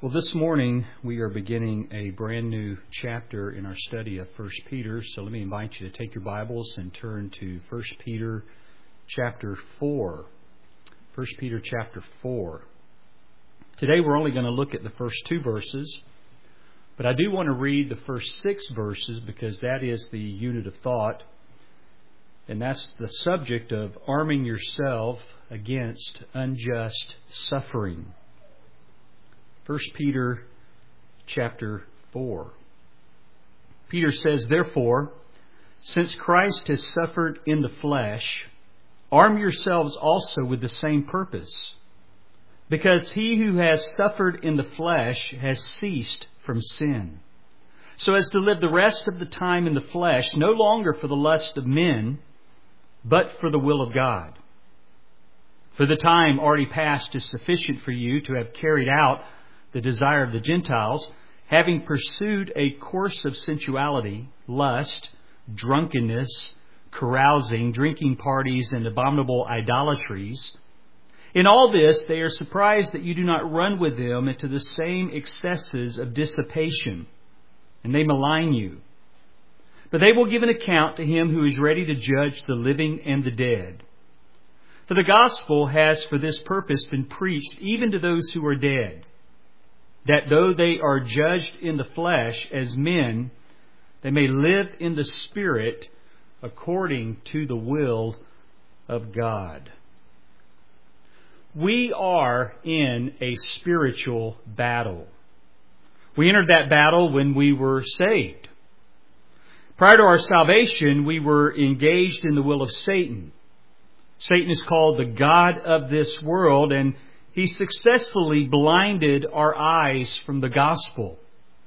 Well, this morning we are beginning a brand new chapter in our study of 1 Peter. So let me invite you to take your Bibles and turn to 1 Peter chapter 4. 1 Peter chapter 4. Today we're only going to look at the first two verses, but I do want to read the first 6 verses because that is the unit of thought, and that's the subject of arming yourself against unjust suffering. 1 Peter chapter 4. Peter says, "Therefore, since Christ has suffered in the flesh, arm yourselves also with the same purpose. Because he who has suffered in the flesh has ceased from sin, so as to live the rest of the time in the flesh, no longer for the lust of men, but for the will of God. For the time already past is sufficient for you to have carried out the desire of the Gentiles, having pursued a course of sensuality, lust, drunkenness, carousing, drinking parties, and abominable idolatries. In all this, they are surprised that you do not run with them into the same excesses of dissipation, and they malign you. But they will give an account to him who is ready to judge the living and the dead. For the gospel has for this purpose been preached even to those who are dead, that though they are judged in the flesh as men, they may live in the Spirit according to the will of God." We are in a spiritual battle. We entered that battle when we were saved. Prior to our salvation, we were engaged in the will of Satan. Satan is called the god of this world, and he successfully blinded our eyes from the gospel.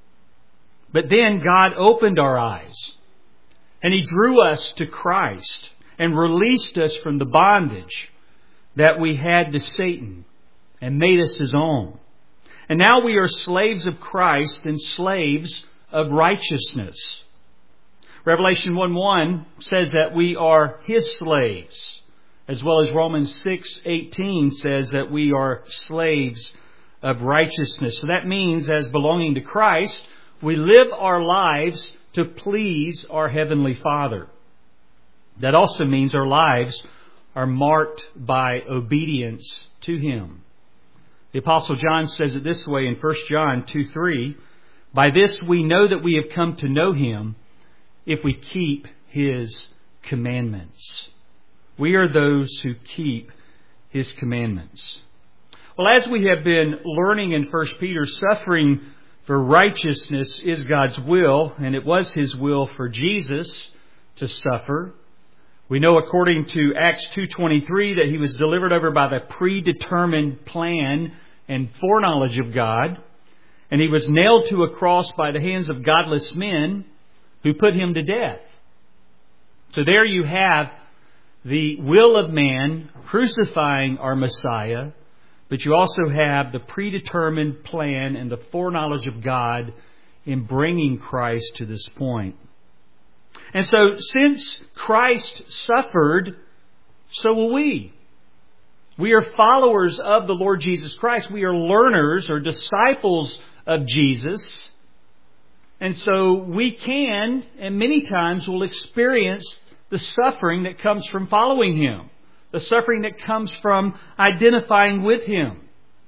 But then God opened our eyes, and He drew us to Christ and released us from the bondage that we had to Satan and made us His own. And now we are slaves of Christ and slaves of righteousness. Revelation 1:1 says that we are His slaves, as well as Romans 6:18 says that we are slaves of righteousness. So that means, as belonging to Christ, we live our lives to please our Heavenly Father. That also means our lives are marked by obedience to Him. The Apostle John says it this way in 1 John 2:3, "By this we know that we have come to know Him, if we keep His commandments." We are those who keep His commandments. Well, as we have been learning in 1 Peter, suffering for righteousness is God's will, and it was His will for Jesus to suffer. We know according to Acts 2:23 that He was delivered over by the predetermined plan and foreknowledge of God, and He was nailed to a cross by the hands of godless men who put Him to death. So there you have the will of man crucifying our Messiah, but you also have the predetermined plan and the foreknowledge of God in bringing Christ to this point. And so since Christ suffered, so will we. We are followers of the Lord Jesus Christ. We are learners or disciples of Jesus. And so we can, and many times will experience the suffering that comes from following Him. The suffering that comes from identifying with Him.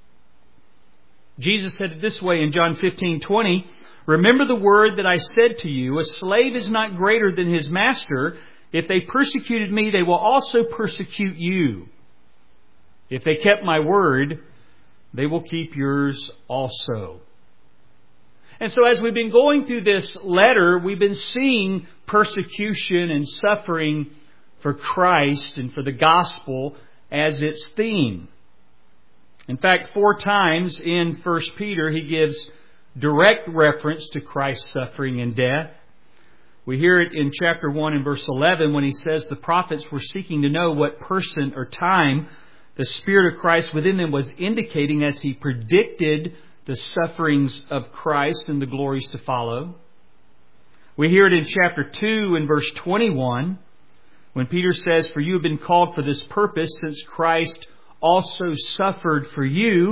Jesus said it this way in John 15:20, "Remember the word that I said to you, a slave is not greater than his master. If they persecuted me, they will also persecute you. If they kept my word, they will keep yours also." And so as we've been going through this letter, we've been seeing persecution and suffering for Christ and for the gospel as its theme. In fact, 4 times in 1 Peter, he gives direct reference to Christ's suffering and death. We hear it in chapter 1 and verse 11 when he says the prophets were seeking to know what person or time the Spirit of Christ within them was indicating as He predicted the sufferings of Christ and the glories to follow. We hear it in chapter 2 and verse 21 when Peter says, "For you have been called for this purpose, since Christ also suffered for you,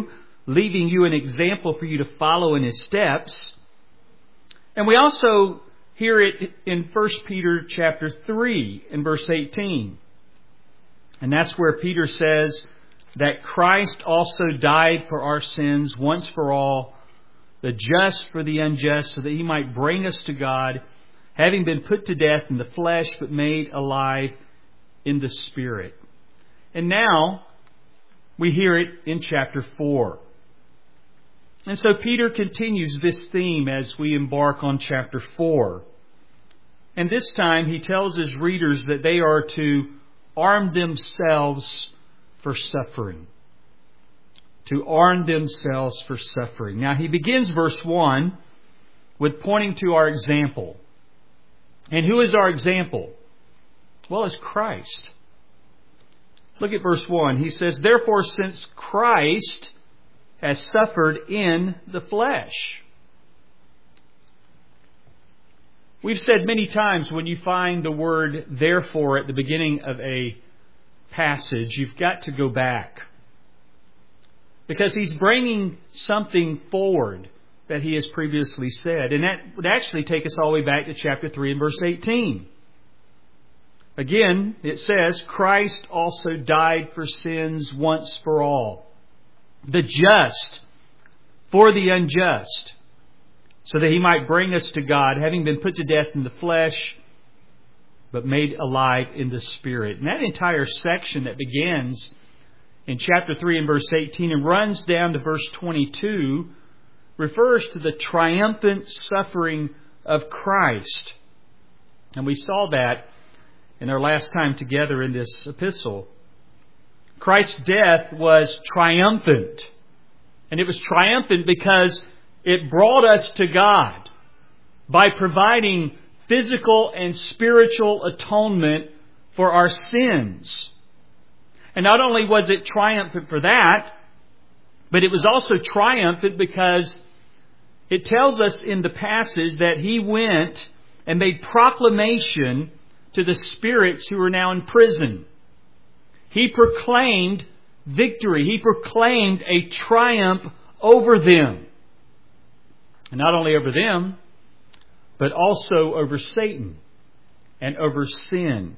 leaving you an example for you to follow in His steps. And we also hear it in 1 Peter chapter 3 and verse 18. And that's where Peter says that Christ also died for our sins once for all, the just for the unjust, so that He might bring us to God, having been put to death in the flesh, but made alive in the Spirit. And now we hear it in chapter 4. And so Peter continues this theme as we embark on chapter 4. And this time he tells his readers that they are to arm themselves for suffering. To arm themselves for suffering. Now he begins verse 1 with pointing to our example. And who is our example? Well, it's Christ. Look at verse 1. He says, "Therefore, since Christ has suffered in the flesh." We've said many times when you find the word "therefore" at the beginning of a passage, you've got to go back. Because he's bringing something forward that he has previously said. And that would actually take us all the way back to chapter 3 and verse 18. Again, it says, "Christ also died for sins once for all, the just for the unjust, so that He might bring us to God, having been put to death in the flesh, but made alive in the Spirit." And that entire section that begins in chapter 3 and verse 18 and runs down to verse 22 refers to the triumphant suffering of Christ. And we saw that in our last time together in this epistle. Christ's death was triumphant. And it was triumphant because it brought us to God by providing physical and spiritual atonement for our sins. And not only was it triumphant for that, but it was also triumphant because it tells us in the passage that He went and made proclamation to the spirits who are now in prison. He proclaimed victory. He proclaimed a triumph over them. And not only over them, but also over Satan and over sin.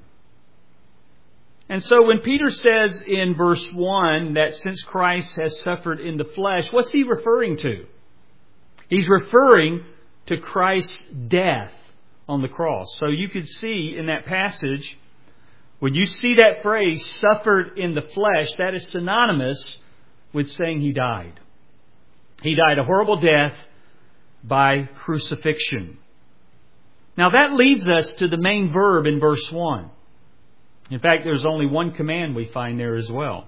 And so when Peter says in verse 1 that since Christ has suffered in the flesh, what's he referring to? He's referring to Christ's death on the cross. So you could see in that passage, when you see that phrase, "suffered in the flesh," that is synonymous with saying He died. He died a horrible death by crucifixion. Now that leads us to the main verb in verse 1. In fact, there's only one command we find there as well.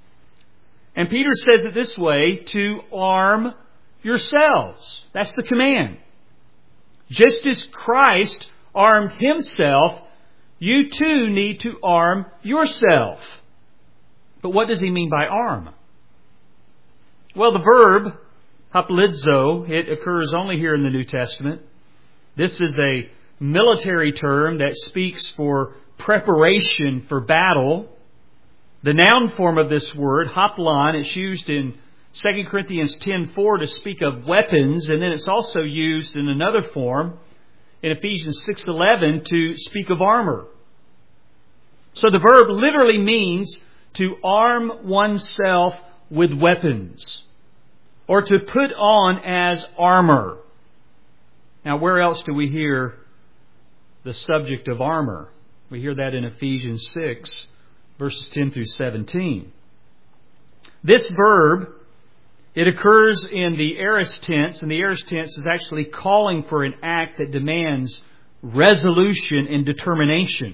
And Peter says it this way, to arm yourselves. That's the command. Just as Christ armed Himself, you too need to arm yourself. But what does he mean by arm? Well, the verb haplizo, it occurs only here in the New Testament. This is a military term that speaks for preparation for battle. The noun form of this word, haplon, is used in 2 Corinthians 10:4 to speak of weapons, and then it's also used in another form in Ephesians 6:11 to speak of armor. So the verb literally means to arm oneself with weapons, or to put on as armor. Now, where else do we hear the subject of armor? We hear that in Ephesians 6, verses 10 through 17. This verb, it occurs in the aorist tense, and the aorist tense is actually calling for an act that demands resolution and determination.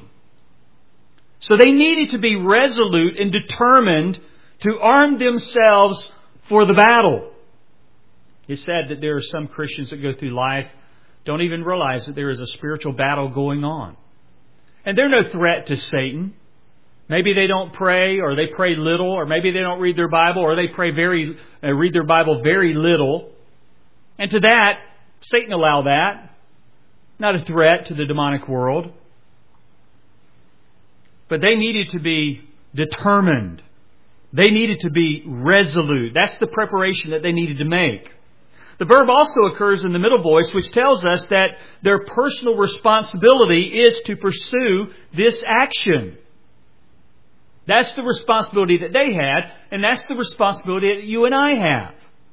So they needed to be resolute and determined to arm themselves for the battle. It's sad that there are some Christians that go through life, don't even realize that there is a spiritual battle going on. And they're no threat to Satan. Maybe they don't pray, or they pray little, or maybe they don't read their Bible, or they read their Bible very little. And to that, Satan allow that. Not a threat to the demonic world. But they needed to be determined. They needed to be resolute. That's the preparation that they needed to make. The verb also occurs in the middle voice, which tells us that their personal responsibility is to pursue this action. That's the responsibility that they had, and that's the responsibility that you and I have.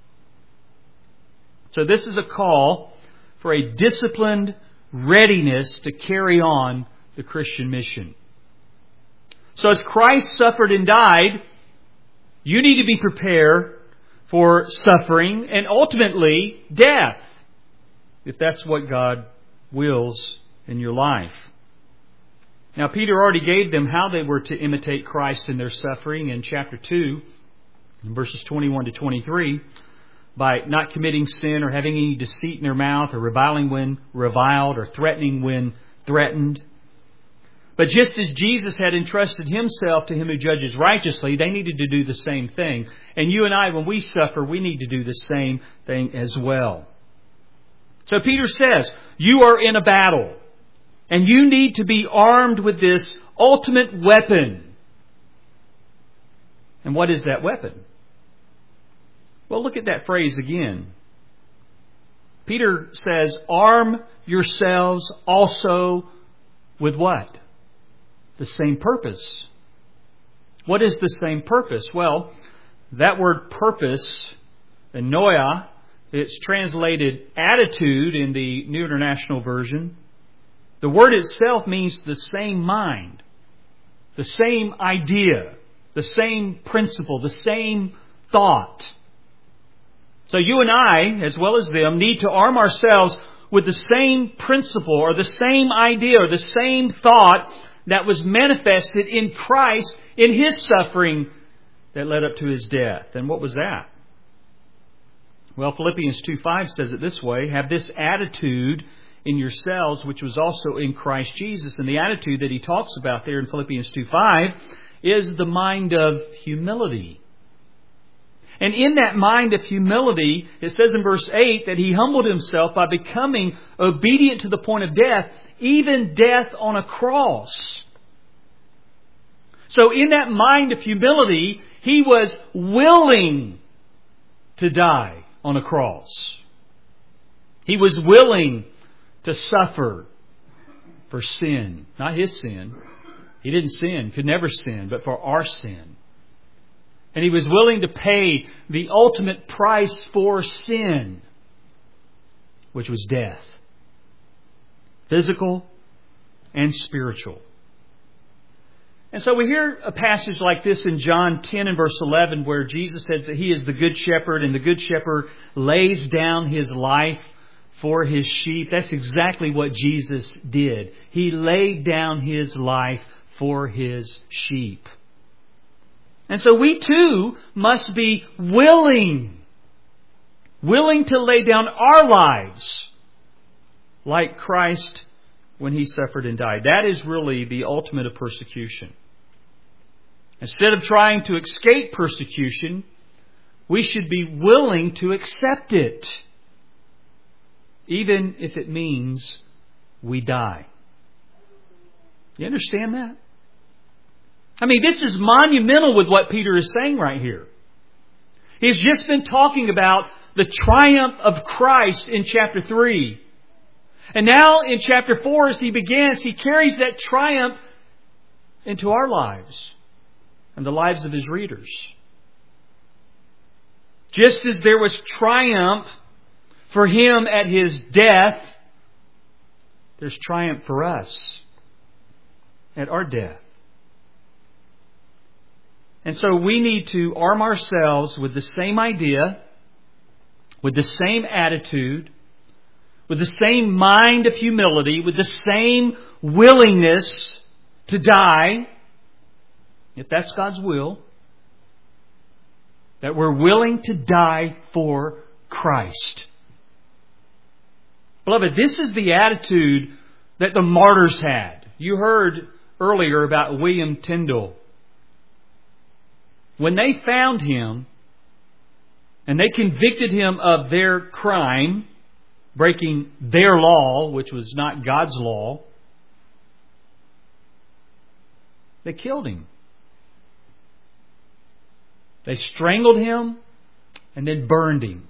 So this is a call for a disciplined readiness to carry on the Christian mission. So as Christ suffered and died, you need to be prepared for suffering and ultimately death, if that's what God wills in your life. Now, Peter already gave them how they were to imitate Christ in their suffering in chapter 2, in verses 21 to 23, by not committing sin or having any deceit in their mouth or reviling when reviled or threatening when threatened. But just as Jesus had entrusted Himself to Him who judges righteously, they needed to do the same thing. And you and I, when we suffer, we need to do the same thing as well. So Peter says, you are in a battle. And you need to be armed with this ultimate weapon. And what is that weapon? Well, look at that phrase again. Peter says, arm yourselves also with what? The same purpose. What is the same purpose? Well, that word purpose, noia, it's translated attitude in the New International Version. The word itself means the same mind, the same idea, the same principle, the same thought. So you and I, as well as them, need to arm ourselves with the same principle or the same idea or the same thought that was manifested in Christ in His suffering that led up to His death. And what was that? Well, Philippians 2:5 says it this way, have this attitude in yourselves, which was also in Christ Jesus. And the attitude that he talks about there in Philippians 2:5 is the mind of humility. And in that mind of humility, it says in verse 8 that he humbled himself by becoming obedient to the point of death, even death on a cross. So in that mind of humility, he was willing to die on a cross. He was willing to suffer for sin. Not his sin. He didn't sin, could never sin, but for our sin. And he was willing to pay the ultimate price for sin, which was death. Physical and spiritual. And so we hear a passage like this in John 10 and verse 11 where Jesus says that He is the good shepherd and the good shepherd lays down His life for His sheep. That's exactly what Jesus did. He laid down His life for His sheep. And so we too must be willing to lay down our lives like Christ when He suffered and died. That is really the ultimate of persecution. Instead of trying to escape persecution, we should be willing to accept it, even if it means we die. You understand that? I mean, this is monumental with what Peter is saying right here. He's just been talking about the triumph of Christ in chapter 3. And now in chapter 4, as he begins, he carries that triumph into our lives and the lives of his readers. Just as there was triumph for him at his death, there's triumph for us at our death. And so we need to arm ourselves with the same idea, with the same attitude, with the same mind of humility, with the same willingness to die, if that's God's will, that we're willing to die for Christ. Beloved, this is the attitude that the martyrs had. You heard earlier about William Tyndale. When they found him and they convicted him of their crime, breaking their law, which was not God's law, they killed him. They strangled Him and then burned Him.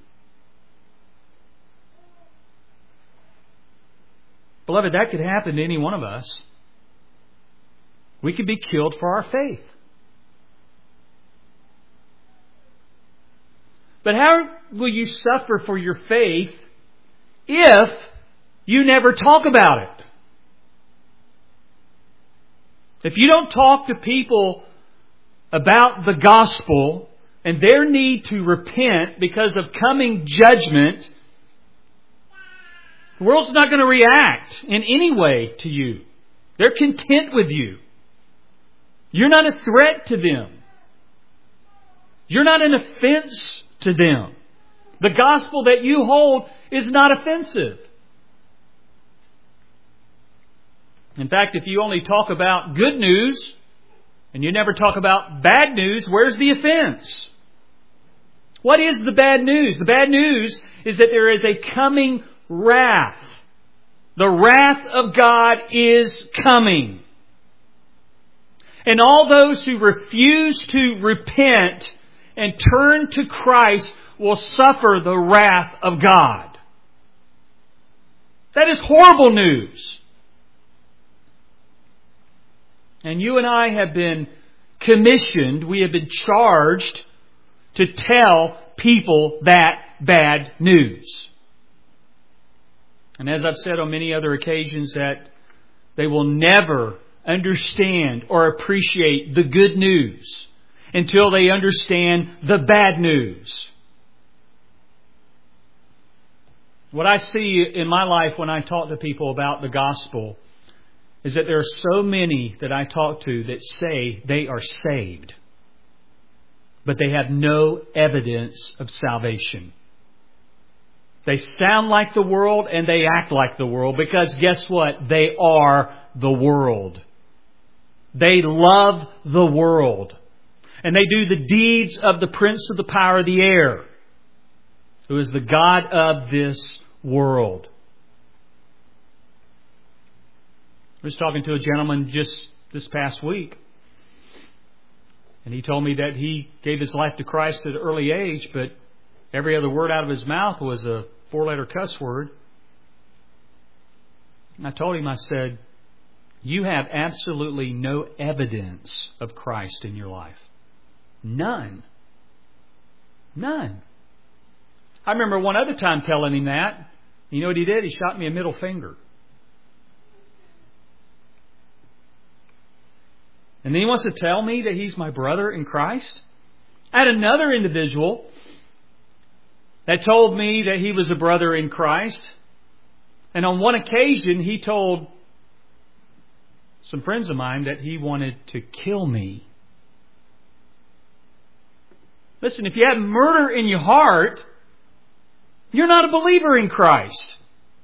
Beloved, that could happen to any one of us. We could be killed for our faith. But how will you suffer for your faith if you never talk about it? If you don't talk to people about the gospel and their need to repent because of coming judgment, the world's not going to react in any way to you. They're content with you. You're not a threat to them. You're not an offense to them. The gospel that you hold is not offensive. In fact, if you only talk about good news and you never talk about bad news, where's the offense? What is the bad news? The bad news is that there is a coming wrath. The wrath of God is coming. And all those who refuse to repent and turn to Christ will suffer the wrath of God. That is horrible news. And you and I have been commissioned, we have been charged to tell people that bad news. And as I've said on many other occasions, that they will never understand or appreciate the good news until they understand the bad news. What I see in my life when I talk to people about the gospel is that there are so many that I talk to that say they are saved, but they have no evidence of salvation. They sound like the world and they act like the world because guess what? They are the world. They love the world. And they do the deeds of the prince of the power of the air, who is the God of this world. I was talking to a gentleman just this past week, and he told me that he gave his life to Christ at an early age, but every other word out of his mouth was a 4-letter cuss word. And I told him, I said, you have absolutely no evidence of Christ in your life. None. None. I remember one other time telling him that. You know what he did? He shot me a middle finger. And then he wants to tell me that he's my brother in Christ? I had another individual that told me that he was a brother in Christ. And on one occasion, he told some friends of mine that he wanted to kill me. Listen, if you have murder in your heart, you're not a believer in Christ.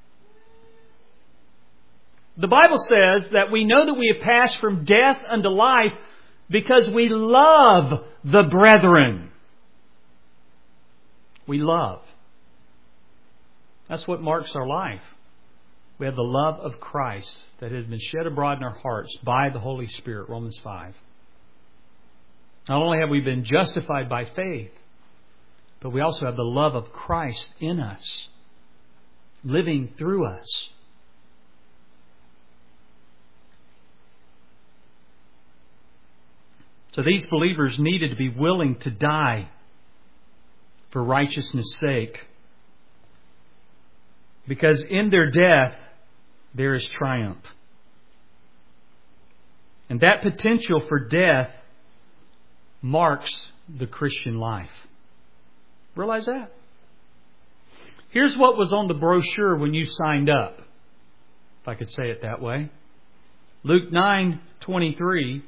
The Bible says that we know that we have passed from death unto life because we love the brethren. We love. That's what marks our life. We have the love of Christ that has been shed abroad in our hearts by the Holy Spirit, Romans 5. Not only have we been justified by faith, but we also have the love of Christ in us, living through us. So these believers needed to be willing to die for righteousness' sake, because in their death there is triumph. And that potential for death marks the Christian life. Realize that? Here's what was on the brochure when you signed up, if I could say it that way. Luke 9:23.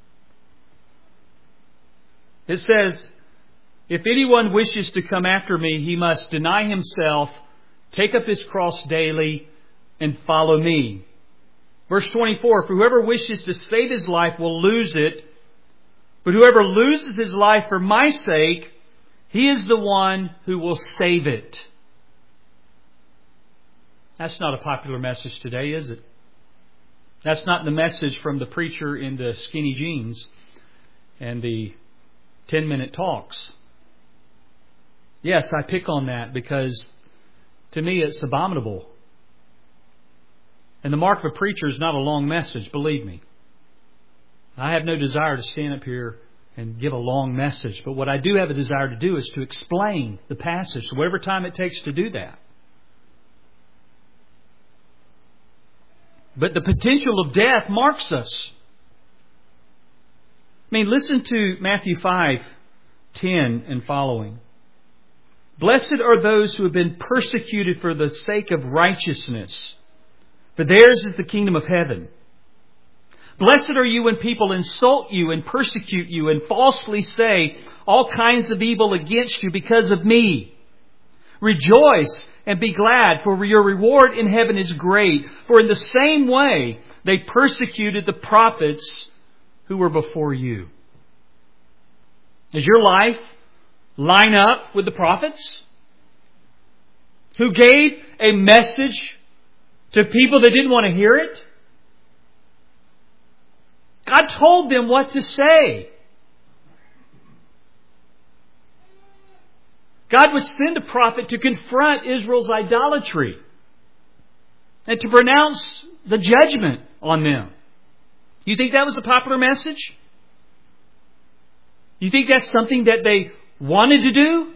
It says, if anyone wishes to come after me, he must deny himself, take up his cross daily, and follow me. Verse 24, for whoever wishes to save his life will lose it, but whoever loses his life for my sake, he is the one who will save it. That's not a popular message today, is it? That's not the message from the preacher in the skinny jeans and the 10-minute talks. Yes, I pick on that because to me it's abominable. And the mark of a preacher is not a long message, believe me. I have no desire to stand up here and give a long message. But what I do have a desire to do is to explain the passage, so whatever time it takes to do that. But the potential of death marks us. I mean, listen to Matthew 5:10 and following. Blessed are those who have been persecuted for the sake of righteousness, for theirs is the kingdom of heaven. Blessed are you when people insult you and persecute you and falsely say all kinds of evil against you because of me. Rejoice and be glad, for your reward in heaven is great. For in the same way they persecuted the prophets who were before you. Does your life line up with the prophets who gave a message to people that didn't want to hear it? God told them what to say. God would send a prophet to confront Israel's idolatry and to pronounce the judgment on them. You think that was a popular message? You think that's something that they wanted to do?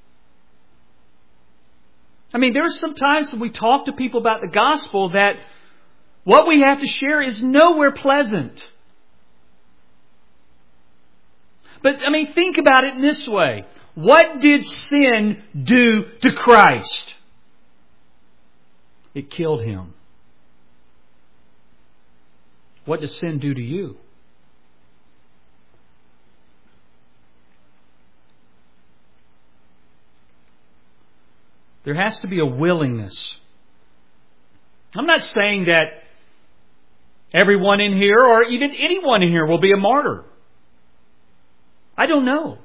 I mean, there are some times when we talk to people about the gospel that what we have to share is nowhere pleasant. But, I mean, think about it in this way. What did sin do to Christ? It killed Him. What does sin do to you? There has to be a willingness. I'm not saying that everyone in here or even anyone in here will be a martyr. I don't know.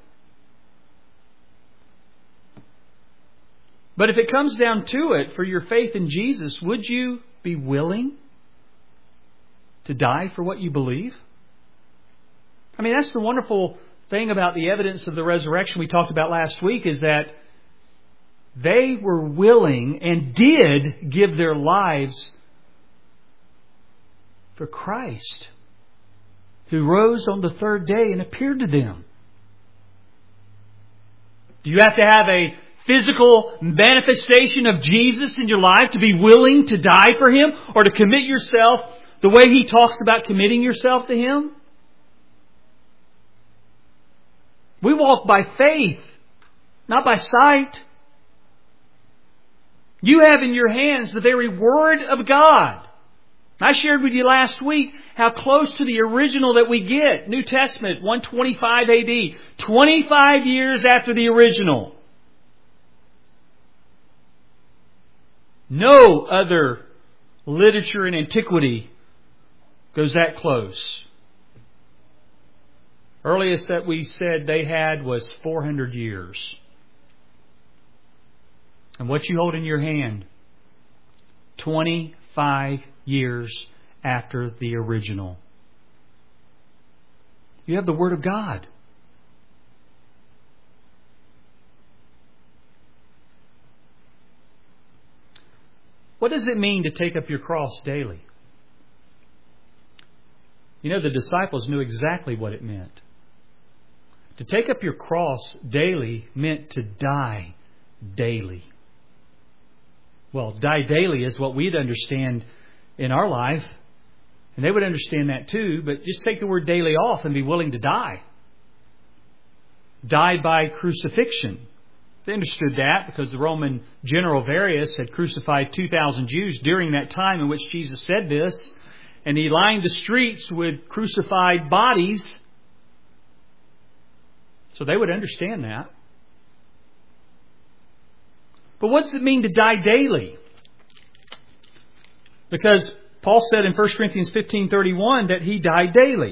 But if it comes down to it, for your faith in Jesus, would you be willing to die for what you believe? I mean, that's the wonderful thing about the evidence of the resurrection we talked about last week, is that they were willing and did give their lives for Christ, who rose on the third day and appeared to them. Do you have to have a physical manifestation of Jesus in your life to be willing to die for Him, or to commit yourself the way He talks about committing yourself to Him? We walk by faith, not by sight. You have in your hands the very Word of God. I shared with you last week how close to the original that we get. New Testament, 125 AD. 25 years after the original. No other literature in antiquity goes that close. Earliest that we said they had was 400 years. And what you hold in your hand, 25 years after the original. You have the Word of God. What does it mean to take up your cross daily? You know, the disciples knew exactly what it meant. To take up your cross daily meant to die daily. Well, die daily is what we'd understand in our life. And they would understand that too, but just take the word daily off and be willing to die. Die by crucifixion. They understood that because the Roman general Varius had crucified 2,000 Jews during that time in which Jesus said this. And he lined the streets with crucified bodies. So they would understand that. But what does it mean to die daily? Because Paul said in 1 Corinthians 15:31 that he died daily.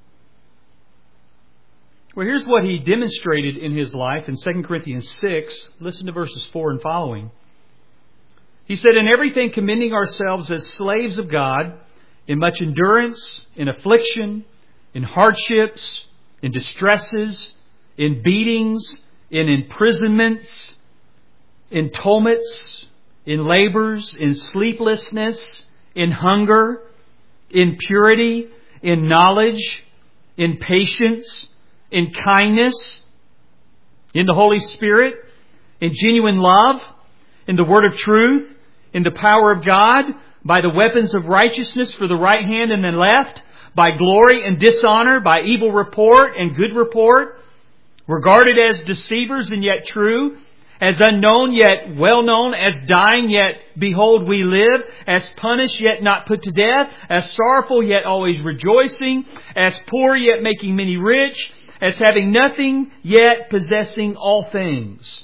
Well, here's what he demonstrated in his life in 2 Corinthians 6. Listen to verses 4 and following. He said, "In everything commending ourselves as slaves of God, in much endurance, in affliction, in hardships, in distresses, in beatings, in imprisonments, in tumults, in labors, in sleeplessness, in hunger, in purity, in knowledge, in patience, in kindness, in the Holy Spirit, in genuine love, in the word of truth, in the power of God, by the weapons of righteousness for the right hand and the left, by glory and dishonor, by evil report and good report, regarded as deceivers and yet true, as unknown yet well known, as dying yet behold we live, as punished yet not put to death, as sorrowful yet always rejoicing, as poor yet making many rich, as having nothing yet possessing all things.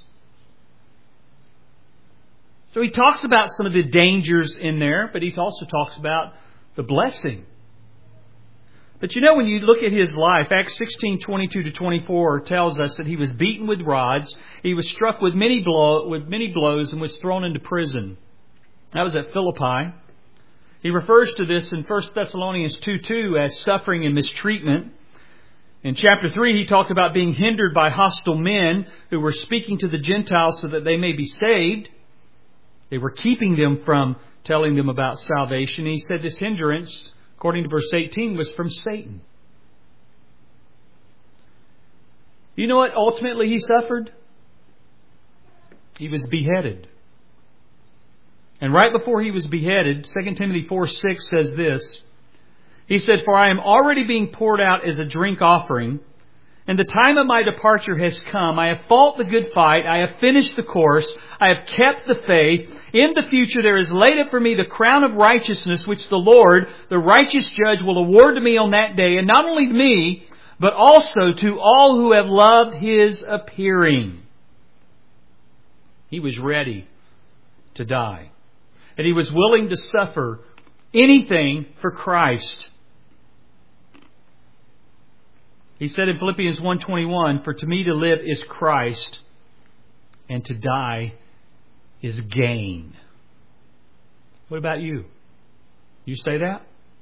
So he talks about some of the dangers in there, but he also talks about the blessing. But you know, when you look at his life, Acts 16:22-24 tells us that he was beaten with rods, he was struck with many blows, and was thrown into prison. That was at Philippi. He refers to this in 1 Thessalonians 2:2 as suffering and mistreatment. In chapter 3, he talked about being hindered by hostile men who were speaking to the Gentiles so that they may be saved. They were keeping them from telling them about salvation. He said this hindrance, according to verse 18, was from Satan. You know what ultimately he suffered? He was beheaded. And right before he was beheaded, 2 Timothy 4:6 says this. He said, "For I am already being poured out as a drink offering, and the time of my departure has come. I have fought the good fight. I have finished the course. I have kept the faith. In the future there is laid up for me the crown of righteousness, which the Lord, the righteous judge, will award to me on that day. And not only to me, but also to all who have loved His appearing." He was ready to die. And he was willing to suffer anything for Christ. He said in Philippians 1:21, "For to me to live is Christ, and to die is gain." What about you? You say that?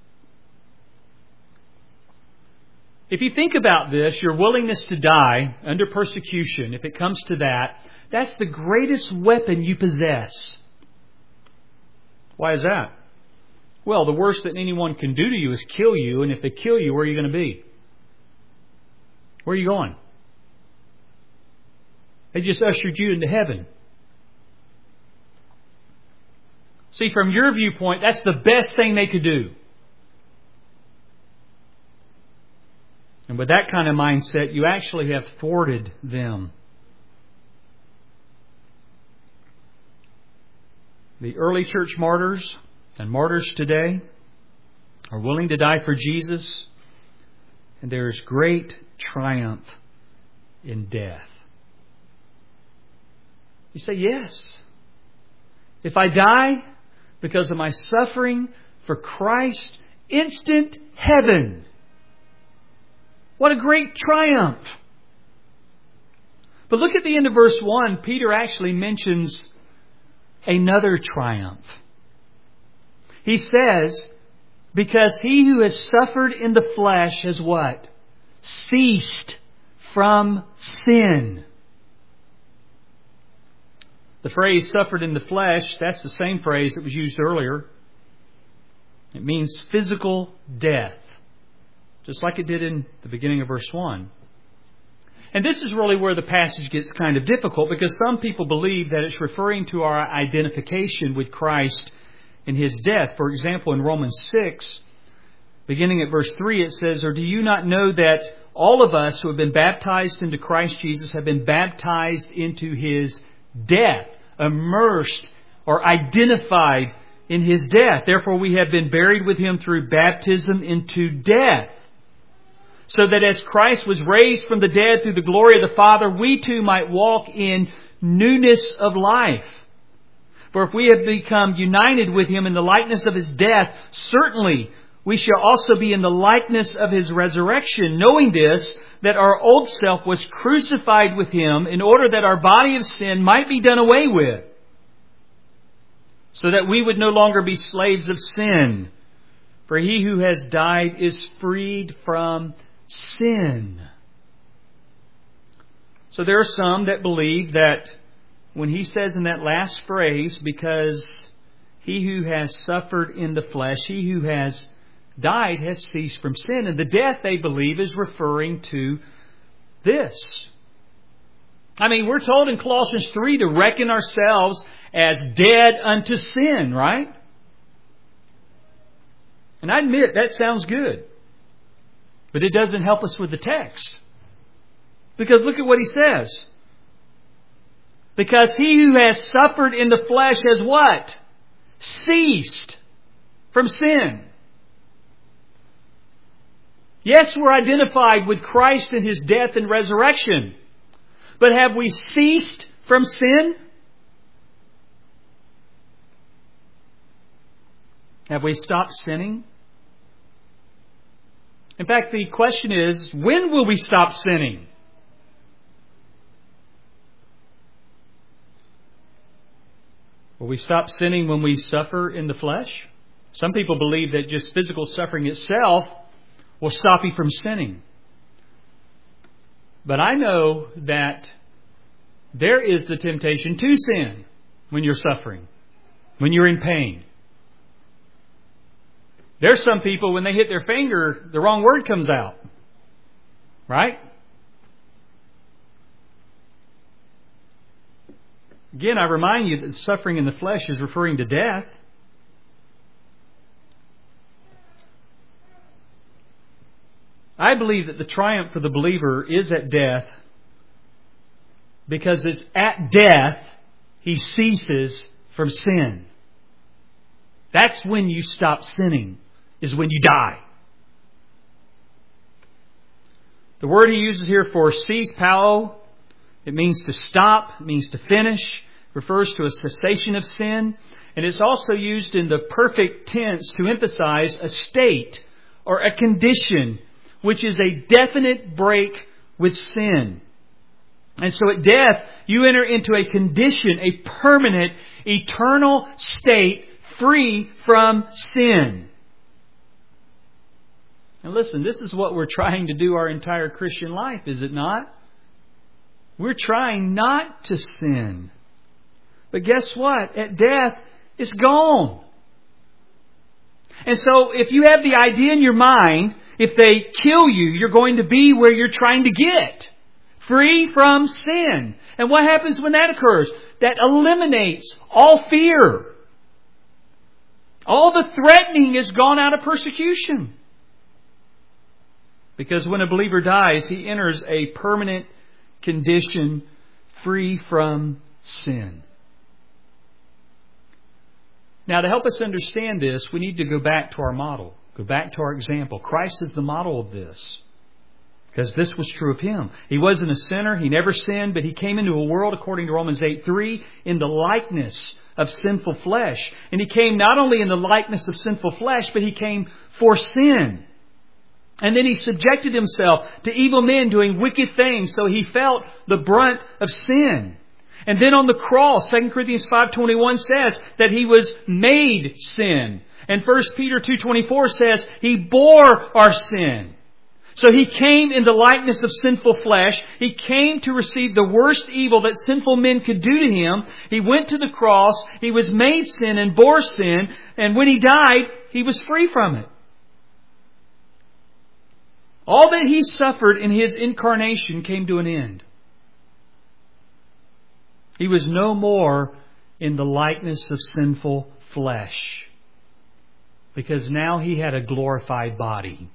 If you think about this, your willingness to die under persecution, if it comes to that, that's the greatest weapon you possess. Why is that? Well, the worst that anyone can do to you is kill you, and if they kill you, where are you going to be? Where are you going? They just ushered you into heaven. See, from your viewpoint, that's the best thing they could do. And with that kind of mindset, you actually have thwarted them. The early church martyrs and martyrs today are willing to die for Jesus, and there is great triumph in death. You say, yes. If I die because of my suffering for Christ, instant heaven. What a great triumph. But look at the end of verse 1. Peter actually mentions another triumph. He says, because he who has suffered in the flesh has what? Ceased from sin. The phrase suffered in the flesh, that's the same phrase that was used earlier. It means physical death, just like it did in the beginning of verse 1. And this is really where the passage gets kind of difficult, because some people believe that it's referring to our identification with Christ in His death. For example, in Romans 6, beginning at verse 3, it says, "Or do you not know that all of us who have been baptized into Christ Jesus have been baptized into His death," immersed or identified in His death. "Therefore we have been buried with Him through baptism into death, so that as Christ was raised from the dead through the glory of the Father, we too might walk in newness of life. For if we have become united with Him in the likeness of His death, certainly we shall also be in the likeness of His resurrection, knowing this, that our old self was crucified with Him in order that our body of sin might be done away with, so that we would no longer be slaves of sin. For he who has died is freed from sin." So there are some that believe that when he says in that last phrase, because he who has suffered in the flesh, he who has died has ceased from sin. And the death, they believe, is referring to this. I mean, we're told in Colossians 3 to reckon ourselves as dead unto sin, right? And I admit, that sounds good. But it doesn't help us with the text. Because look at what he says. Because he who has suffered in the flesh has what? Ceased from sin. Yes, we're identified with Christ in His death and resurrection. But have we ceased from sin? Have we stopped sinning? In fact, the question is, when will we stop sinning? Will we stop sinning when we suffer in the flesh? Some people believe that just physical suffering itself will stop you from sinning. But I know that there is the temptation to sin when you're suffering, when you're in pain. There's some people, when they hit their finger, the wrong word comes out. Right? Again, I remind you that suffering in the flesh is referring to death. I believe that the triumph for the believer is at death, because it's at death he ceases from sin. That's when you stop sinning, is when you die. The word he uses here for cease, pao, it means to stop, it means to finish, refers to a cessation of sin, and it's also used in the perfect tense to emphasize a state or a condition, which is a definite break with sin. And so at death, you enter into a condition, a permanent, eternal state free from sin. And listen, this is what we're trying to do our entire Christian life, is it not? We're trying not to sin. But guess what? At death, it's gone. And so if you have the idea in your mind, if they kill you, you're going to be where you're trying to get. Free from sin. And what happens when that occurs? That eliminates all fear. All the threatening is gone out of persecution. Because when a believer dies, he enters a permanent condition free from sin. Now, to help us understand this, we need to go back to our model. Go back to our example. Christ is the model of this. Because this was true of Him. He wasn't a sinner. He never sinned. But He came into a world, according to Romans 8:3, in the likeness of sinful flesh. And He came not only in the likeness of sinful flesh, but He came for sin. And then He subjected Himself to evil men doing wicked things. So He felt the brunt of sin. And then on the cross, 2 Corinthians 5:21 says that He was made sin. And 1 Peter 2:24 says He bore our sin. So He came in the likeness of sinful flesh. He came to receive the worst evil that sinful men could do to Him. He went to the cross. He was made sin and bore sin. And when He died, He was free from it. All that He suffered in His incarnation came to an end. He was no more in the likeness of sinful flesh, because now He had a glorified body.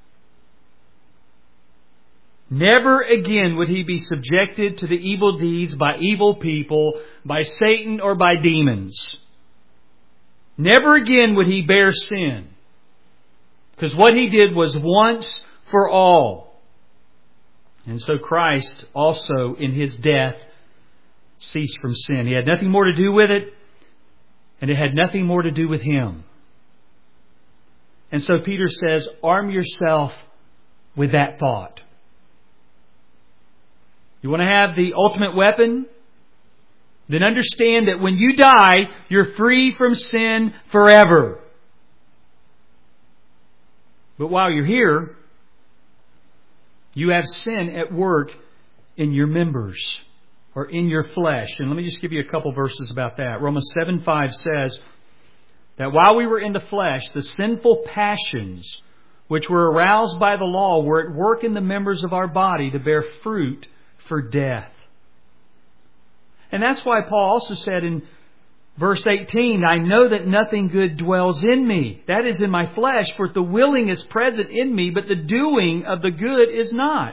Never again would He be subjected to the evil deeds by evil people, by Satan or by demons. Never again would He bear sin, because what He did was once for all. And so Christ also in His death ceased from sin. He had nothing more to do with it, and it had nothing more to do with Him. And so Peter says, arm yourself with that thought. You want to have the ultimate weapon? Then understand that when you die, you're free from sin forever. But while you're here, you have sin at work in your members. or in your flesh. And let me just give you a couple verses about that. Romans 7:5 says that while we were in the flesh, the sinful passions which were aroused by the law were at work in the members of our body to bear fruit for death. And that's why Paul also said in verse 18, I know that nothing good dwells in me, that is in my flesh, for the willing is present in me, but the doing of the good is not.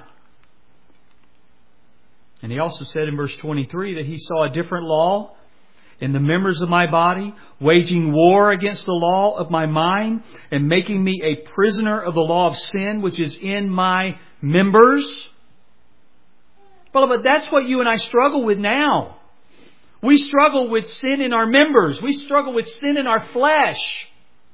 And he also said in verse 23 that he saw a different law in the members of my body, waging war against the law of my mind, and making me a prisoner of the law of sin which is in my members. Well, but that's what you and I struggle with now. We struggle with sin in our members. We struggle with sin in our flesh.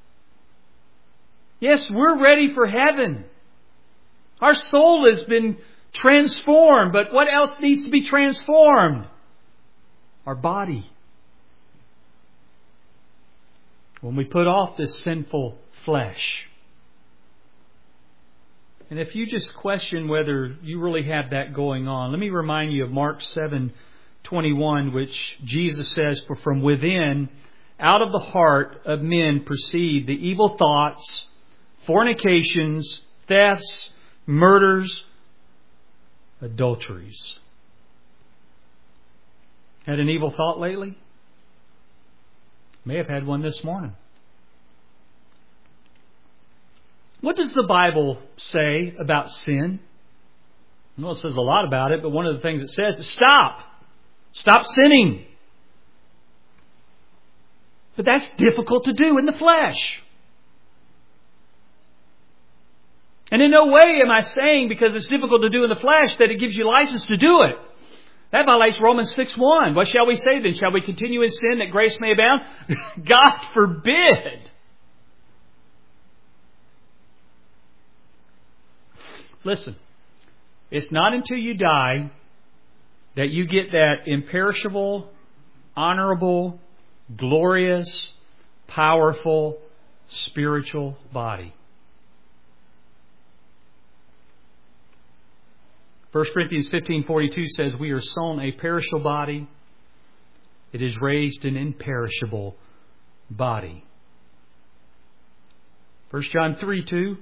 Yes, we're ready for heaven. Our soul has been transformed, but what else needs to be transformed? Our body. When we put off this sinful flesh. And if you just question whether you really have that going on, let me remind you of Mark 7:21, which Jesus says, for from within, out of the heart of men proceed the evil thoughts, fornications, thefts, murders, adulteries. Had an evil thought lately? May have had one this morning. What does the Bible say about sin? Well, it says a lot about it, but one of the things it says is stop. Stop sinning. But that's difficult to do in the flesh. And in no way am I saying because it's difficult to do in the flesh that it gives you license to do it. That violates Romans 6:1. What shall we say then? Shall we continue in sin that grace may abound? God forbid. Listen, it's not until you die that you get that imperishable, honorable, glorious, powerful, spiritual body. 1 Corinthians 15:42 says, we are sown a perishable body. It is raised an imperishable body. 1 John 3:2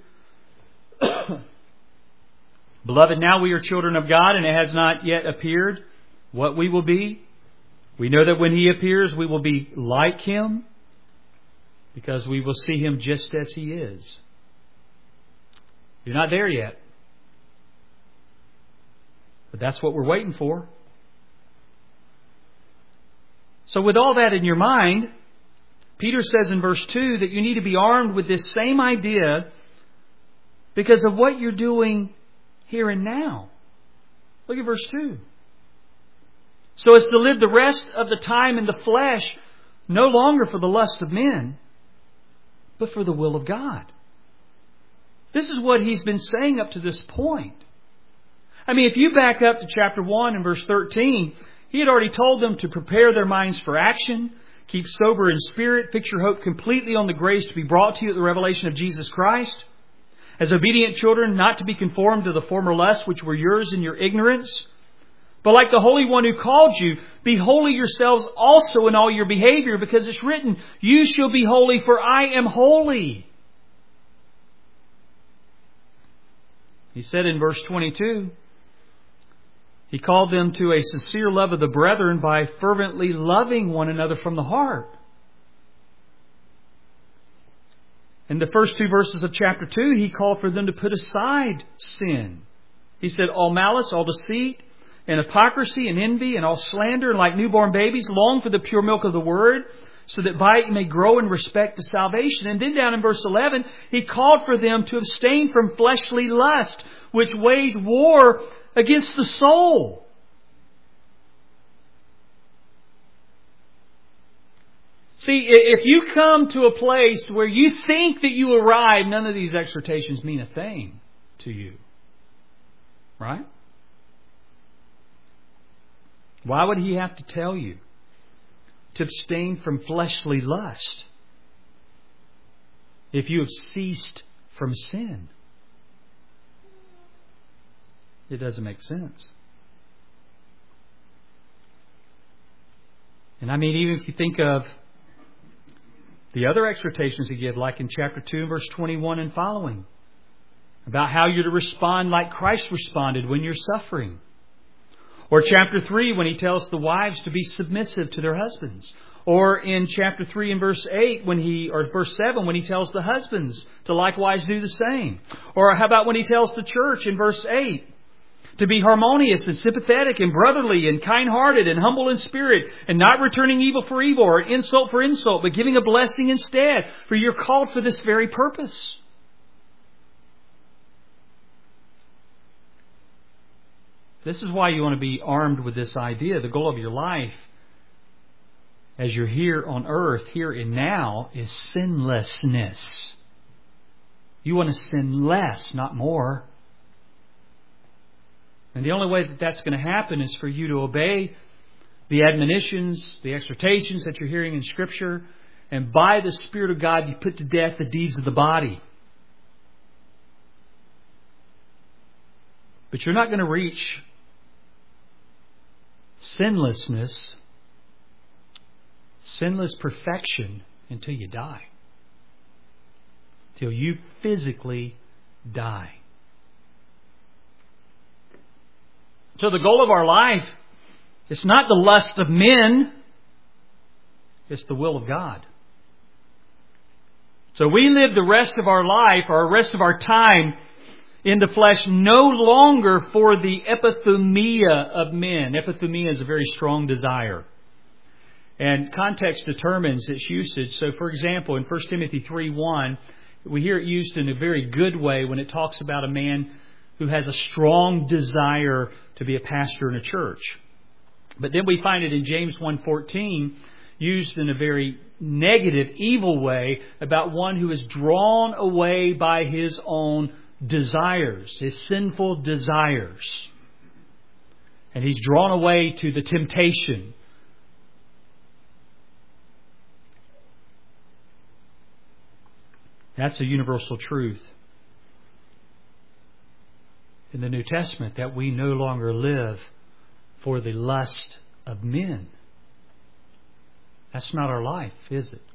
Beloved, now we are children of God, and it has not yet appeared what we will be. We know that when He appears, we will be like Him, because we will see Him just as He is. You're not there yet. But that's what we're waiting for. So with all that in your mind, Peter says in verse 2 that you need to be armed with this same idea because of what you're doing here and now. Look at verse 2. So as to live the rest of the time in the flesh, no longer for the lust of men, but for the will of God. This is what he's been saying up to this point. I mean, if you back up to chapter 1 and verse 13, he had already told them to prepare their minds for action, keep sober in spirit, fix your hope completely on the grace to be brought to you at the revelation of Jesus Christ. As obedient children, not to be conformed to the former lusts which were yours in your ignorance. But like the Holy One who called you, be holy yourselves also in all your behavior, because it's written, you shall be holy, for I am holy. He said in verse 22, he called them to a sincere love of the brethren by fervently loving one another from the heart. In the first two verses of chapter 2, he called for them to put aside sin. He said, all malice, all deceit, and hypocrisy, and envy, and all slander, and like newborn babies, long for the pure milk of the word, so that by it you may grow in respect to salvation. And then down in verse 11, he called for them to abstain from fleshly lust, which wage war against the soul. See, if you come to a place where you think that you arrive, none of these exhortations mean a thing to you. Right? Why would he have to tell you to abstain from fleshly lust if you have ceased from sin? It doesn't make sense. And I mean, even if you think of the other exhortations He gives, like in chapter 2 and verse 21 and following, about how you're to respond like Christ responded when you're suffering. Or chapter 3 when He tells the wives to be submissive to their husbands. Or in chapter 3 and verse 8 verse 7 when He tells the husbands to likewise do the same. Or how about when He tells the church in verse 8 to be harmonious and sympathetic and brotherly and kind-hearted and humble in spirit and not returning evil for evil or insult for insult, but giving a blessing instead, for you're called for this very purpose. This is why you want to be armed with this idea. The goal of your life as you're here on earth, here and now, is sinlessness. You want to sin less, not more. And the only way that that's going to happen is for you to obey the admonitions, the exhortations that you're hearing in Scripture. And by the Spirit of God, you put to death the deeds of the body. But you're not going to reach sinlessness, sinless perfection, until you die. Till you physically die. So the goal of our life is not the lust of men. It's the will of God. So we live the rest of our life, or the rest of our time in the flesh, no longer for the epithumia of men. Epithumia is a very strong desire. And context determines its usage. So for example, in 1 Timothy 3:1, we hear it used in a very good way when it talks about a man who has a strong desire to be a pastor in a church. But then we find it in James 1:14 used in a very negative, evil way about one who is drawn away by his own desires, his sinful desires. And he's drawn away to the temptation. That's a universal truth in the New Testament, that we no longer live for the lust of men. That's not our life, is it?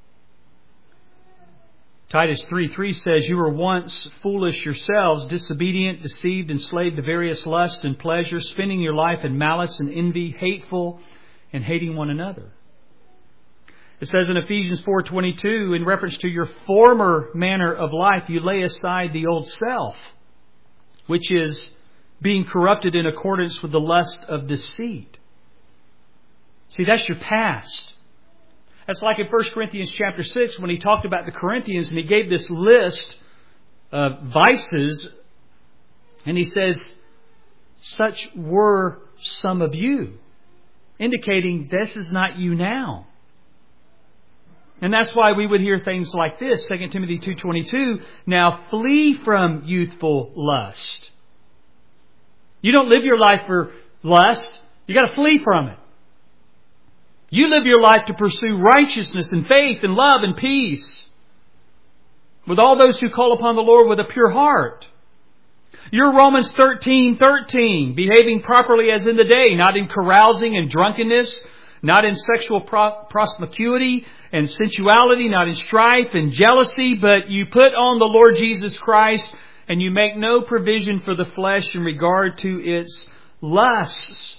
Titus 3:3 says, "You were once foolish yourselves, disobedient, deceived, enslaved to various lusts and pleasures, spending your life in malice and envy, hateful, and hating one another." It says in Ephesians 4:22, in reference to your former manner of life, you lay aside the old self, which is being corrupted in accordance with the lust of deceit. See, that's your past. That's like in 1 Corinthians chapter 6 when he talked about the Corinthians and he gave this list of vices and he says, such were some of you, indicating this is not you now. And that's why we would hear things like this, 2 Timothy 2:22, now flee from youthful lust. You don't live your life for lust. You got to flee from it. You live your life to pursue righteousness and faith and love and peace with all those who call upon the Lord with a pure heart. You're Romans 13:13, behaving properly as in the day, not in carousing and drunkenness, not in sexual promiscuity and sensuality, not in strife and jealousy, but you put on the Lord Jesus Christ and you make no provision for the flesh in regard to its lusts.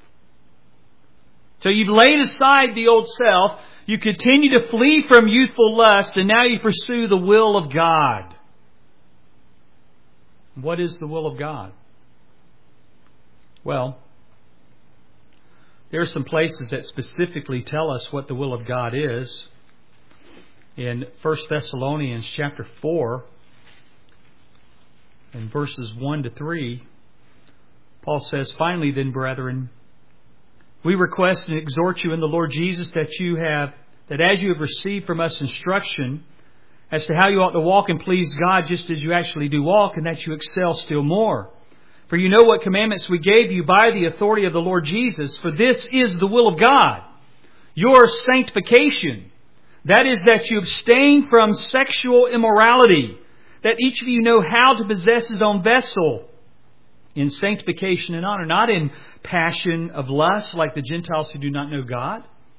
So you've laid aside the old self, you continue to flee from youthful lust, and now you pursue the will of God. What is the will of God? Well, there are some places that specifically tell us what the will of God is. In 1 Thessalonians chapter 4, in verses 1-3, Paul says, "Finally then, brethren, we request and exhort you in the Lord Jesus that as you have received from us instruction as to how you ought to walk and please God just as you actually do walk, and that you excel still more. For you know what commandments we gave you by the authority of the Lord Jesus. For this is the will of God, your sanctification. That is, that you abstain from sexual immorality, that each of you know how to possess his own vessel in sanctification and honor, not in passion of lust like the Gentiles who do not know God,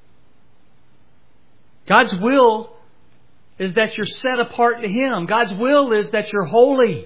God's will is that you're set apart to Him. God's will is that you're holy.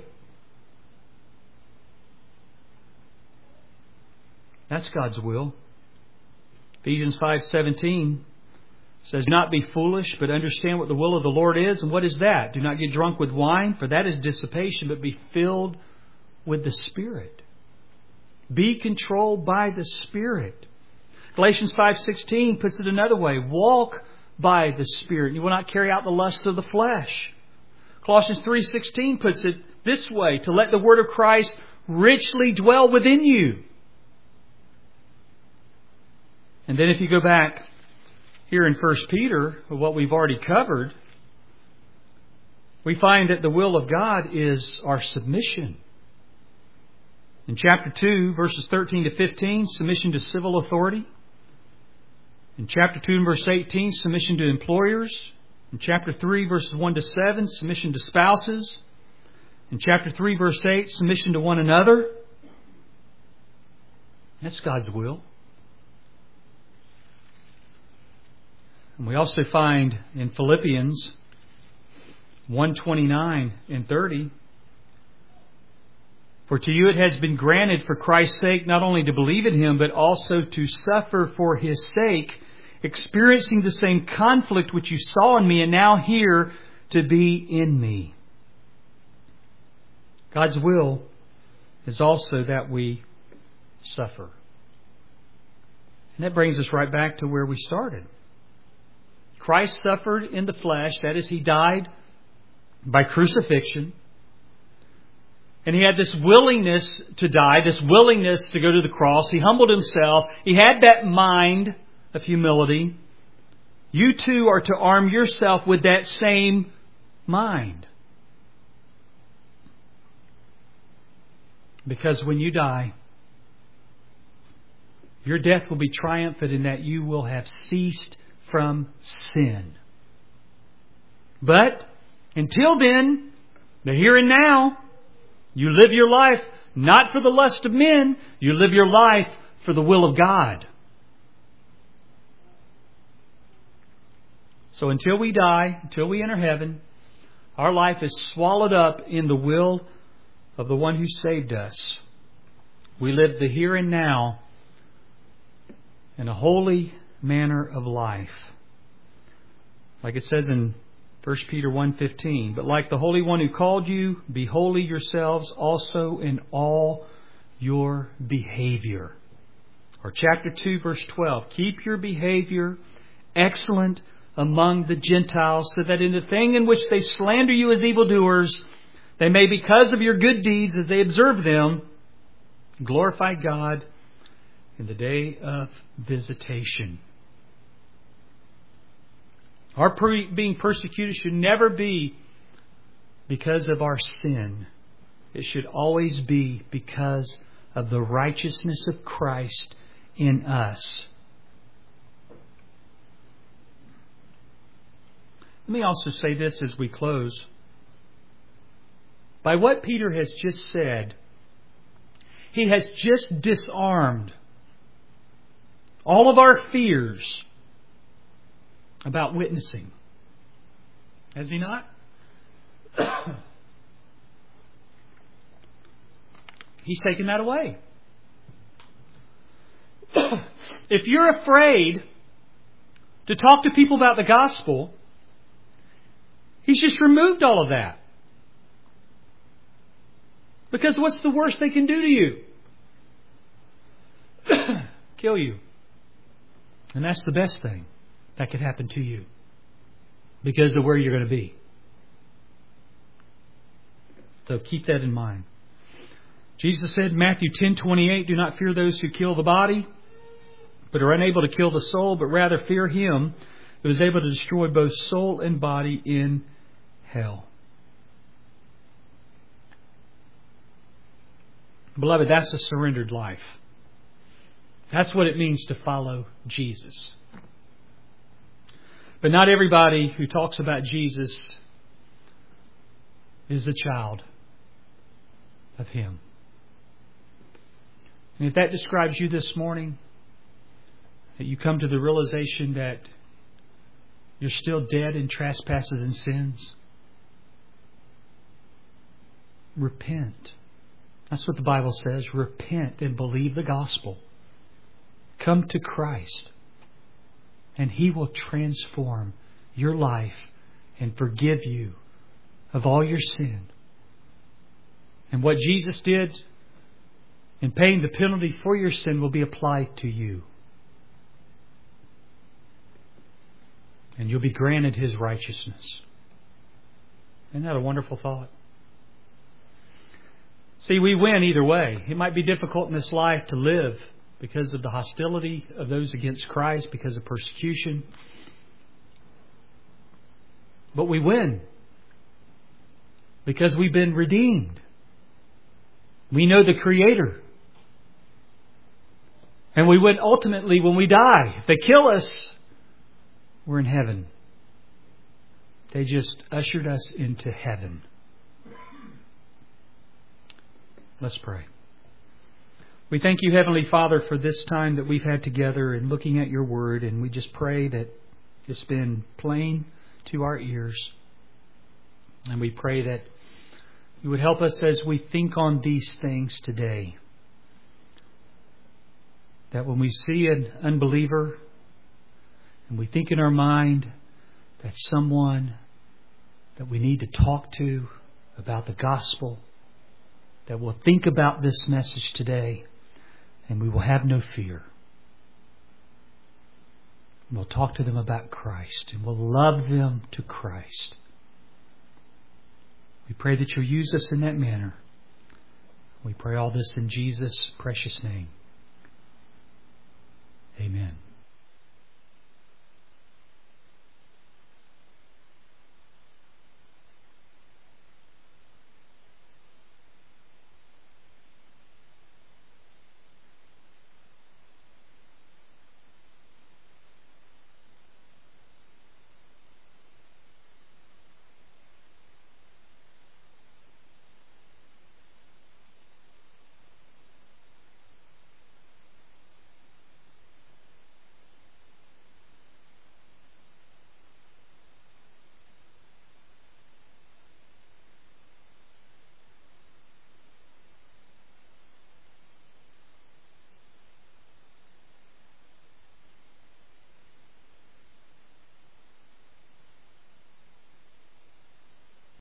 That's God's will. Ephesians 5:17 says, "Not be foolish, but understand what the will of the Lord is." And what is that? "Do not get drunk with wine, for that is dissipation, but be filled with the Spirit." Be controlled by the Spirit. Galatians 5:16 puts it another way. "Walk by the Spirit. You will not carry out the lust of the flesh." Colossians 3:16 puts it this way. "To let the word of Christ richly dwell within you." And then if you go back here in 1 Peter, what we've already covered, we find that the will of God is our submission. In chapter 2, verses 13 to 15, submission to civil authority. In chapter 2 and verse 18, submission to employers. In chapter 3, verses 1 to 7, submission to spouses. In chapter 3, verse 8, submission to one another. That's God's will. And we also find in Philippians 1:29 and 30, "For to you it has been granted for Christ's sake not only to believe in Him, but also to suffer for His sake, experiencing the same conflict which you saw in me and now hear to be in me." God's will is also that we suffer. And that brings us right back to where we started. Christ suffered in the flesh, that is, He died by crucifixion. And He had this willingness to die, this willingness to go to the cross. He humbled Himself. He had that mind of humility. You too are to arm yourself with that same mind. Because when you die, your death will be triumphant in that you will have ceased from sin. But until then, the here and now, you live your life not for the lust of men. You live your life for the will of God. So until we die, until we enter heaven, our life is swallowed up in the will of the one who saved us. We live the here and now in a holy manner of life. Like it says in 1 Peter 1:15, "But like the Holy One who called you, be holy yourselves also in all your behavior." Or chapter 2, verse 12, "Keep your behavior excellent among the Gentiles, so that in the thing in which they slander you as evildoers, they may, because of your good deeds as they observe them, glorify God in the day of visitation." Our being persecuted should never be because of our sin. It should always be because of the righteousness of Christ in us. Let me also say this as we close. By what Peter has just said, he has just disarmed all of our fears about witnessing. Has he not? He's taken that away. If you're afraid to talk to people about the gospel, He's just removed all of that. Because what's the worst they can do to you? Kill you. And that's the best thing that could happen to you, because of where you're going to be. So keep that in mind. Jesus said in Matthew 10:28, "Do not fear those who kill the body, but are unable to kill the soul, but rather fear Him who is able to destroy both soul and body in hell." Beloved, that's a surrendered life. That's what it means to follow Jesus. But not everybody who talks about Jesus is a child of Him. And if that describes you this morning, that you come to the realization that You're still dead in trespasses and sins. Repent. That's what the Bible says. Repent and believe the gospel. Come to Christ. And He will transform your life and forgive you of all your sin. And what Jesus did in paying the penalty for your sin will be applied to you. And you'll be granted His righteousness. Isn't that a wonderful thought? See, we win either way. It might be difficult in this life to live because of the hostility of those against Christ, because of persecution. But we win because we've been redeemed. We know the Creator. And we win ultimately when we die. If they kill us, we're in heaven. They just ushered us into heaven. Let's pray. We thank you, Heavenly Father, for this time that we've had together and looking at your word. And we just pray that it's been plain to our ears. And we pray that you would help us as we think on these things today. That when we see an unbeliever and we think in our mind that someone that we need to talk to about the gospel, that we'll think about this message today and we will have no fear. We'll talk to them about Christ and we'll love them to Christ. We pray that you'll use us in that manner. We pray all this in Jesus' precious name. Amen.